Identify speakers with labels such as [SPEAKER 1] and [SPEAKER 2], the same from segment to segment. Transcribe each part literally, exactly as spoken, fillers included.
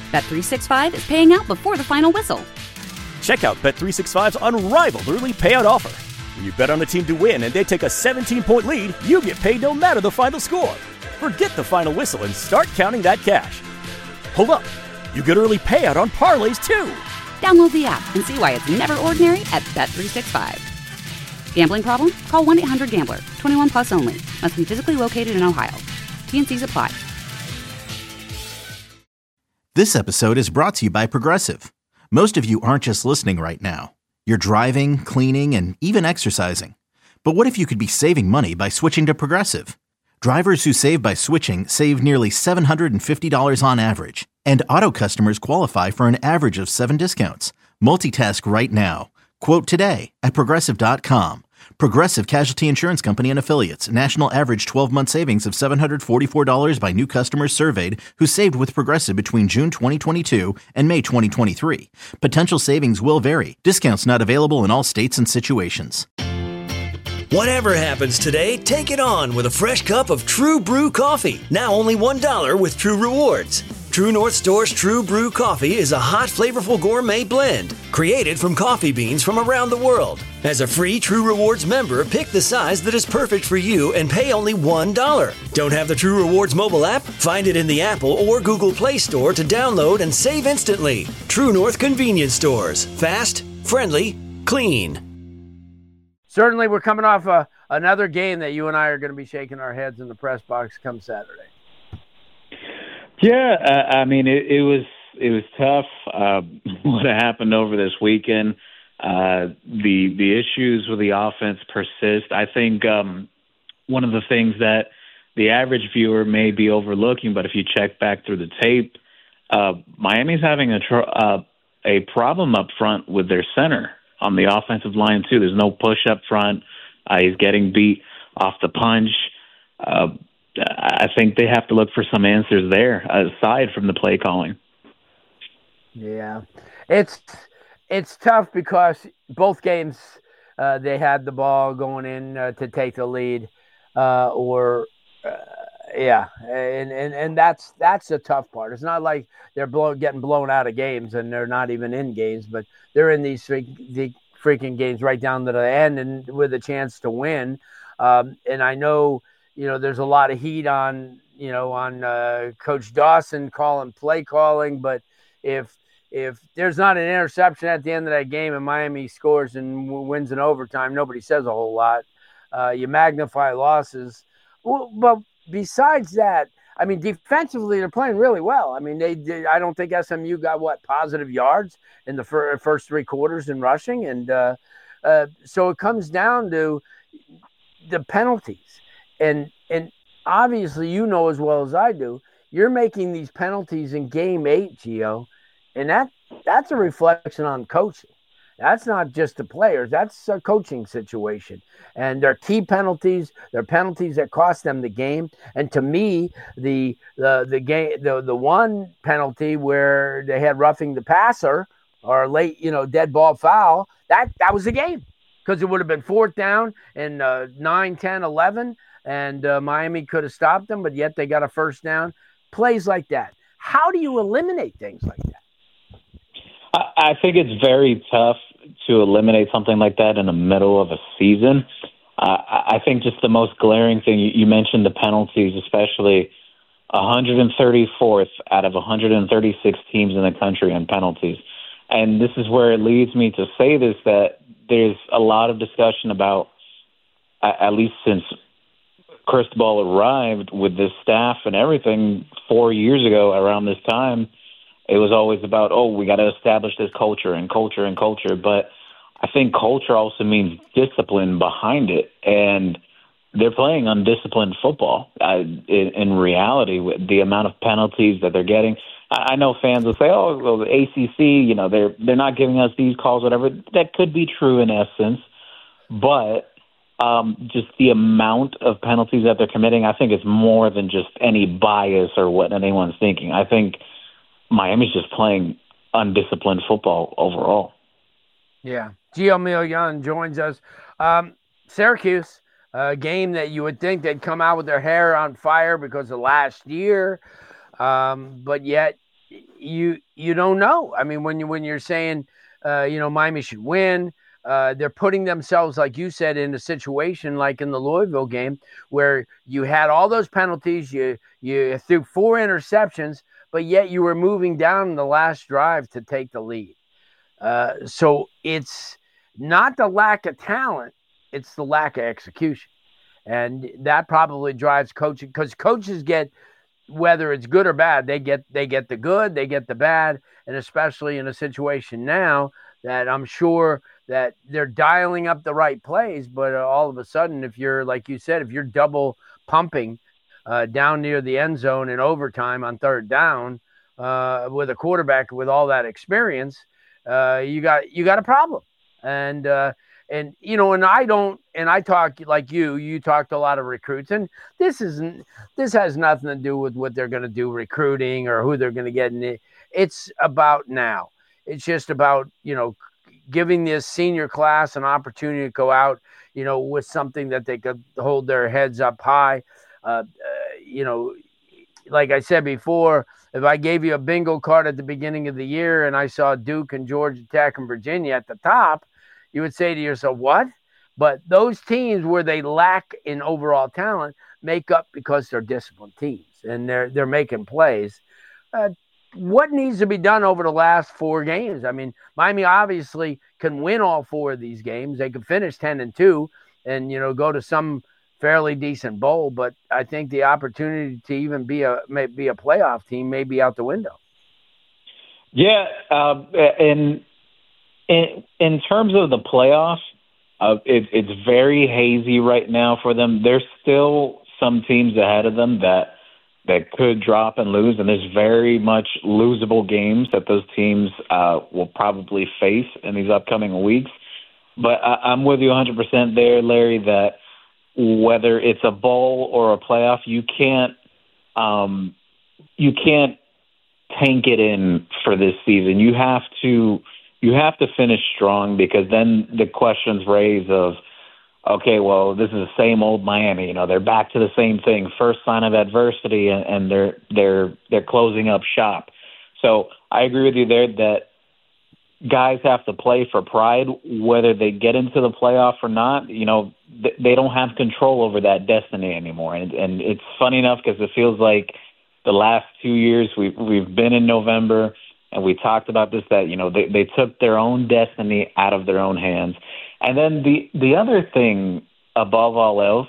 [SPEAKER 1] Bet three sixty-five is paying out before the final whistle.
[SPEAKER 2] Check out Bet three sixty-five's unrivaled early payout offer. When you bet on a team to win and they take a seventeen-point lead, you get paid no matter the final score. Forget the final whistle and start counting that cash. Hold up. You get early payout on parlays, too.
[SPEAKER 1] Download the app and see why it's never ordinary at Bet three sixty-five. Gambling problem? Call one eight hundred gambler. twenty-one plus only. Must be physically located in Ohio. T and C's apply.
[SPEAKER 3] This episode is brought to you by Progressive. Most of you aren't just listening right now. You're driving, cleaning, and even exercising. But what if you could be saving money by switching to Progressive? Drivers who save by switching save nearly seven hundred fifty dollars on average. And auto customers qualify for an average of seven discounts. Multitask right now. Quote today at Progressive dot com. Progressive Casualty Insurance Company and Affiliates. National average twelve-month savings of seven hundred forty-four dollars by new customers surveyed who saved with Progressive between June twenty twenty-two and May twenty twenty-three. Potential savings will vary. Discounts not available in all states and situations.
[SPEAKER 4] Whatever happens today, take it on with a fresh cup of True Brew coffee. Now only one dollar with True Rewards. True North Store's True Brew coffee is a hot, flavorful gourmet blend created from coffee beans from around the world. As a free True Rewards member, pick the size that is perfect for you and pay only one dollar. Don't have the True Rewards mobile app? Find it in the Apple or Google Play Store to download and save instantly. True North Convenience Stores. Fast, friendly, clean.
[SPEAKER 5] Certainly, we're coming off a, another game that you and I are going to be shaking our heads in the press box come Saturday.
[SPEAKER 6] Yeah, uh, I mean, it, it was it was tough. Uh, what happened over this weekend, uh, the the issues with the offense persist. I think um, one of the things that the average viewer may be overlooking, but if you check back through the tape, uh, Miami's having a tr- uh, a problem up front with their center on the offensive line too. There's no push up front. Uh, he's getting beat off the punch. Uh, I think they have to look for some answers there, aside from the play calling.
[SPEAKER 5] Yeah, it's it's tough because both games uh, they had the ball going in uh, to take the lead, uh, or uh, yeah, and, and and that's that's the tough part. It's not like they're blow, getting blown out of games and they're not even in games, but they're in these freak, the freaking games right down to the end and with a chance to win. Um, and I know. You know, there's a lot of heat on, you know, on uh, Coach Dawson calling play calling. But if if there's not an interception at the end of that game and Miami scores and w- wins in overtime, nobody says a whole lot. Uh, you magnify losses. Well, but besides that, I mean, defensively, they're playing really well. I mean, they did. I don't think S M U got, what, positive yards in the fir- first three quarters in rushing. And uh, uh, so it comes down to the penalties. And and obviously, you know as well as I do, you're making these penalties in game eight, Gio, and that that's a reflection on coaching. That's not just the players. That's a coaching situation. And they're key penalties. They're penalties that cost them the game. And to me, the the the game the, the one penalty where they had roughing the passer or late, you know, dead ball foul, that that was the game. Because it would have been fourth down and uh, nine, ten, eleven. And uh, Miami could have stopped them, but yet they got a first down. Plays like that. How do you eliminate things like that?
[SPEAKER 6] I, I think it's very tough to eliminate something like that in the middle of a season. Uh, I think just the most glaring thing, you, you mentioned the penalties, especially one hundred thirty-fourth out of one hundred thirty-six teams in the country on penalties. And this is where it leads me to say this, that there's a lot of discussion about, at least since Cristobal arrived with this staff and everything four years ago around this time, it was always about, oh, we got to establish this culture and culture and culture. But I think culture also means discipline behind it. And they're playing undisciplined football. Uh, in, in reality, with the amount of penalties that they're getting, I, I know fans will say, oh, well, the A C C, you know, they're, they're not giving us these calls, whatever. That could be true in essence. But Um, just the amount of penalties that they're committing, I think it's more than just any bias or what anyone's thinking. I think Miami's just playing undisciplined football overall.
[SPEAKER 5] Yeah. Gio Milian joins us. Um, Syracuse, a game that you would think they'd come out with their hair on fire because of last year. Um, but yet, you you don't know. I mean, when you when you're saying, uh, you know, Miami should win, uh, they're putting themselves, like you said, in a situation like in the Louisville game where you had all those penalties, you you threw four interceptions, but yet you were moving down the last drive to take the lead. Uh, so it's not the lack of talent, it's the lack of execution. And that probably drives coaching, because coaches get, whether it's good or bad, they get they get the good, they get the bad, and especially in a situation now that I'm sure that they're dialing up the right plays, but all of a sudden, if you're, like you said, if you're double pumping uh, down near the end zone in overtime on third down uh, with a quarterback with all that experience, uh, you got you got a problem. And uh, and you know, and I don't, and I talk like you. You talk to a lot of recruits, and this isn't. This has nothing to do with what they're going to do recruiting or who they're going to get in it. It's about now. It's just about, you know, giving this senior class an opportunity to go out, you know, with something that they could hold their heads up high. Uh, uh, you know, like I said before, if I gave you a bingo card at the beginning of the year and I saw Duke and Georgia Tech and Virginia at the top, you would say to yourself, what? But those teams where they lack in overall talent make up because they're disciplined teams and they're they're making plays. Uh, what needs to be done over the last four games? I mean, Miami obviously can win all four of these games. They could finish ten and two and, you know, go to some fairly decent bowl. But I think the opportunity to even be a be a playoff team may be out the window.
[SPEAKER 6] Yeah, uh, and in in terms of the playoffs, uh, it, it's very hazy right now for them. There's still some teams ahead of them that that could drop and lose, and there's very much losable games that those teams uh, will probably face in these upcoming weeks. But I, I'm with you one hundred percent there, Larry, that whether it's a bowl or a playoff, you can't um, you can't tank it in for this season. You have to you have to finish strong, because then the questions raise of, okay, well, this is the same old Miami. You know, they're back to the same thing. First sign of adversity, and, and they're they're they're closing up shop. So I agree with you there that guys have to play for pride, whether they get into the playoff or not. You know, th- they don't have control over that destiny anymore. And, and it's funny enough, because it feels like the last two years we've we've been in November, and we talked about this, that, you know, they, they took their own destiny out of their own hands. And then the, the other thing, above all else,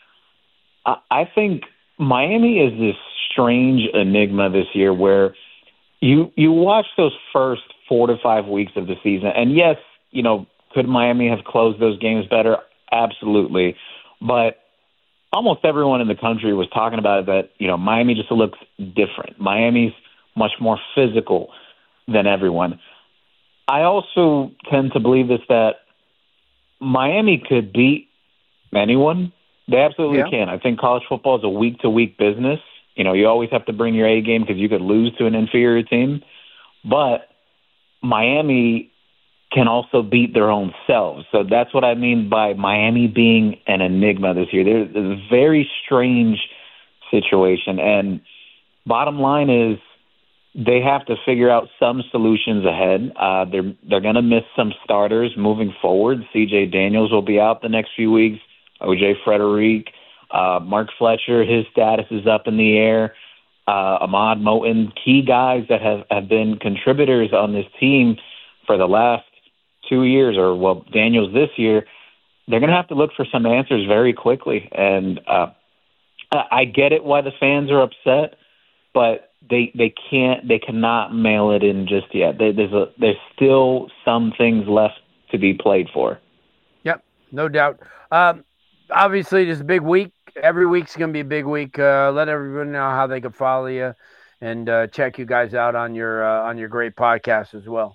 [SPEAKER 6] I, I think Miami is this strange enigma this year where you you watch those first four to five weeks of the season, and yes, you know, could Miami have closed those games better? Absolutely. But almost everyone in the country was talking about it, that, you know, Miami just looks different. Miami's much more physical than everyone. I also tend to believe this, that Miami could beat anyone. They absolutely yeah. can. I think college football is a week-to-week business. You know, you always have to bring your A game, because you could lose to an inferior team. But Miami can also beat their own selves. So that's what I mean by Miami being an enigma this year. There's a very strange situation. And bottom line is, they have to figure out some solutions ahead. Uh, they're they're going to miss some starters moving forward. C J Daniels will be out the next few weeks. O J Frederick, uh, Mark Fletcher, his status is up in the air. Uh, Ahmad Moten, key guys that have, have been contributors on this team for the last two years, or, well, Daniels this year. They're going to have to look for some answers very quickly. And uh, I get it why the fans are upset, but They they can't they cannot mail it in just yet. There, there's a there's still some things left to be played for.
[SPEAKER 5] Yep, no doubt. Um, obviously, this is a big week. Every week's going to be a big week. Uh, let everyone know how they can follow you and uh, check you guys out on your uh, on your great podcast as well.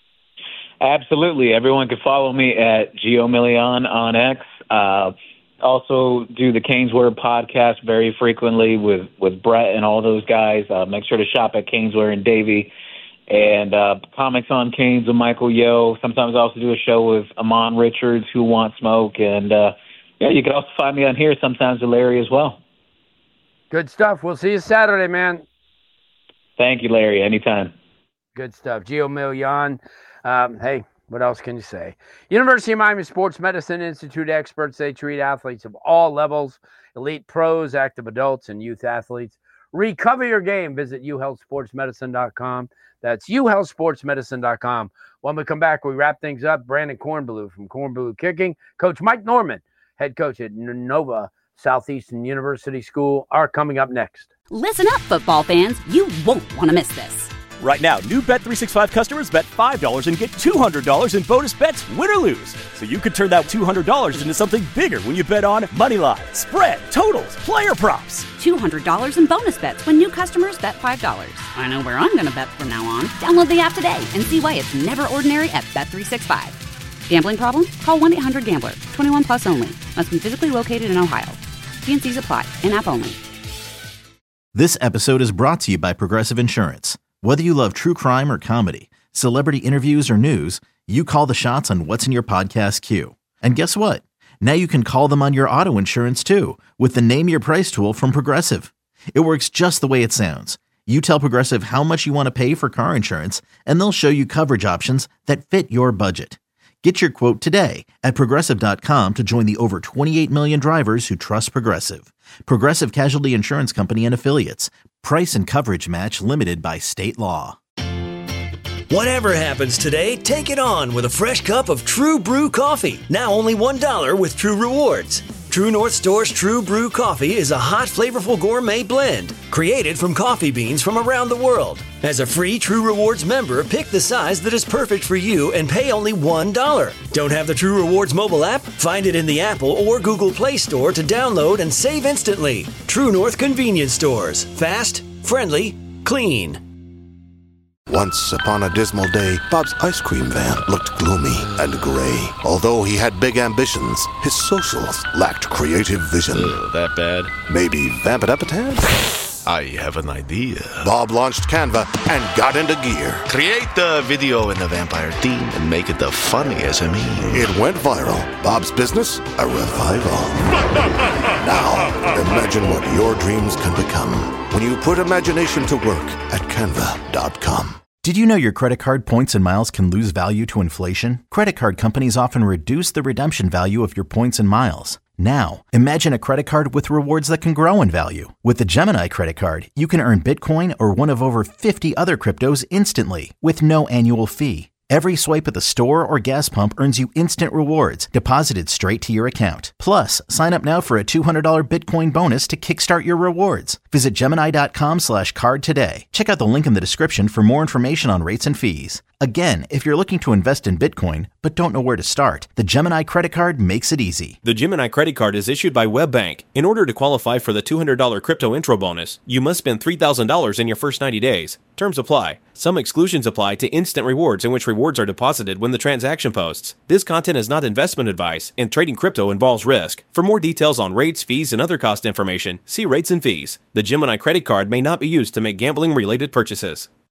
[SPEAKER 6] Absolutely, everyone can follow me at Gio Milian on X. Uh, Also do the Canes Word podcast very frequently with, with Brett and all those guys. Uh, make sure to shop at Canes Word and Davey. And uh, Comics on Canes with Michael Yo. Sometimes I also do a show with Amon Richards, Who Wants Smoke. And, uh, yeah, you can also find me on here sometimes with Larry as well.
[SPEAKER 5] Good stuff. We'll see you Saturday, man.
[SPEAKER 6] Thank you, Larry. Anytime.
[SPEAKER 5] Good stuff. Gio Millian. Um, hey, what else can you say? University of Miami Sports Medicine Institute experts. They treat athletes of all levels, elite pros, active adults, and youth athletes. Recover your game. Visit u health sports medicine dot com. That's u health sports medicine dot com. When we come back, we wrap things up. Brandon Kornblue from Kornblue Kicking. Coach Mike Norman, head coach at Nova Southeastern University School, are coming up next.
[SPEAKER 1] Listen up, football fans. You won't want to miss this.
[SPEAKER 2] Right now, new Bet three sixty-five customers bet five dollars and get two hundred dollars in bonus bets, win or lose. So you could turn that two hundred dollars into something bigger when you bet on money line, spread, totals, player props.
[SPEAKER 1] two hundred dollars in bonus bets when new customers bet five dollars. I know where I'm going to bet from now on. Download the app today and see why it's never ordinary at Bet three sixty-five. Gambling problem? Call one eight hundred gambler. twenty-one plus only. Must be physically located in Ohio. T N Cs apply. In-app only.
[SPEAKER 3] This episode is brought to you by Progressive Insurance. Whether you love true crime or comedy, celebrity interviews or news, you call the shots on what's in your podcast queue. And guess what? Now you can call them on your auto insurance too with the Name Your Price tool from Progressive. It works just the way it sounds. You tell Progressive how much you want to pay for car insurance, and they'll show you coverage options that fit your budget. Get your quote today at progressive dot com to join the over twenty-eight million drivers who trust Progressive. Progressive Casualty Insurance Company and Affiliates. Price and coverage match limited by state law.
[SPEAKER 4] Whatever happens today, take it on with a fresh cup of True Brew coffee. Now only one dollar with True Rewards. True North Store's True Brew coffee is a hot, flavorful gourmet blend created from coffee beans from around the world. As a free True Rewards member, pick the size that is perfect for you and pay only one dollar. Don't have the True Rewards mobile app? Find it in the Apple or Google Play Store to download and save instantly. True North Convenience Stores. Fast, friendly, clean.
[SPEAKER 7] Once upon a dismal day, Bob's ice cream van looked gloomy and gray. Although he had big ambitions, his socials lacked creative vision.
[SPEAKER 8] Ugh, that bad?
[SPEAKER 7] Maybe vamp it up a tad?
[SPEAKER 8] I have an idea.
[SPEAKER 7] Bob launched Canva and got into gear.
[SPEAKER 8] Create the video in the vampire theme and make it the funniest of me.
[SPEAKER 7] It went viral. Bob's business, a revival. Now, imagine what your dreams can become when you put imagination to work at canva dot com.
[SPEAKER 3] Did you know your credit card points and miles can lose value to inflation? Credit card companies often reduce the redemption value of your points and miles. Now, imagine a credit card with rewards that can grow in value. With the Gemini credit card, you can earn Bitcoin or one of over fifty other cryptos instantly with no annual fee. Every swipe at the store or gas pump earns you instant rewards deposited straight to your account. Plus, sign up now for a two hundred dollars Bitcoin bonus to kickstart your rewards. Visit Gemini dot com slash card today. Check out the link in the description for more information on rates and fees. Again, if you're looking to invest in Bitcoin but don't know where to start, the Gemini credit card makes it easy.
[SPEAKER 9] The Gemini credit card is issued by WebBank. In order to qualify for the two hundred dollars crypto intro bonus, you must spend three thousand dollars in your first ninety days. Terms apply. Some exclusions apply to instant rewards in which rewards are deposited when the transaction posts. This content is not investment advice, and trading crypto involves risk. For more details on rates, fees, and other cost information, see rates and fees. The Gemini credit card may not be used to make gambling-related purchases.